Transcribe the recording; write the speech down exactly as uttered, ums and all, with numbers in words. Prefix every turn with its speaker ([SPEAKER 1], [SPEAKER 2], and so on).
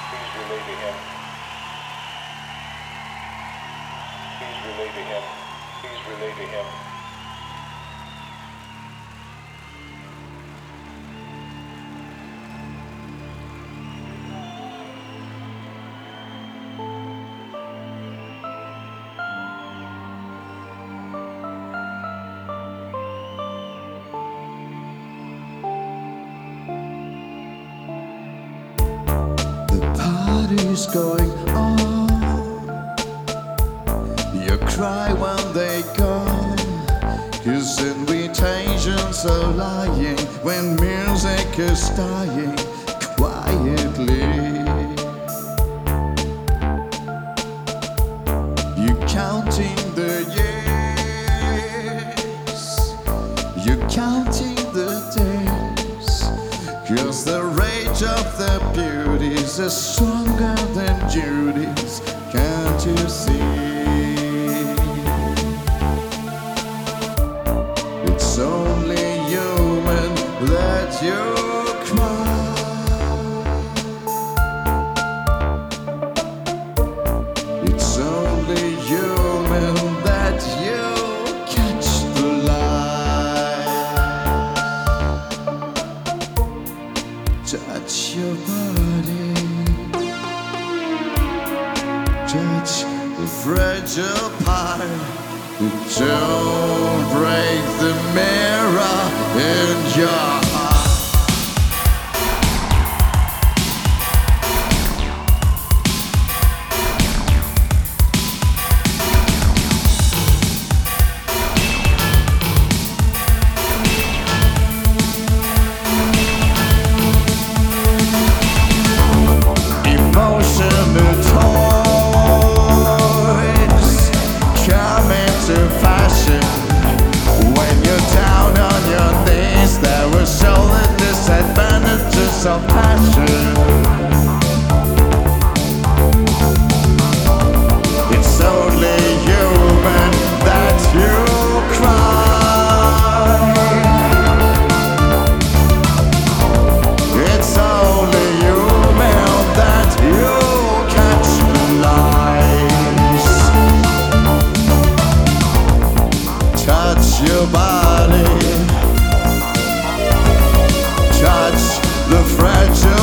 [SPEAKER 1] He's relieving him. He's relieving him. He's relieving him.
[SPEAKER 2] Party's going on. You cry when they come, 'cause invitations are lying when music is dying quietly. You counting the years, you counting the days, 'cause the rage of the beauties is stronger than Judy's. Can't you see? It's only human that you cry. It's only human that you catch the light. Touch your body, touch the fragile part. Don't break the mirror in your heart. Emotional toys come into fashion. When you're down on your knees, there will show the disadvantages of passion. It's only human that you cry. It's only human that you catch the lies. Touch your body, touch the fragile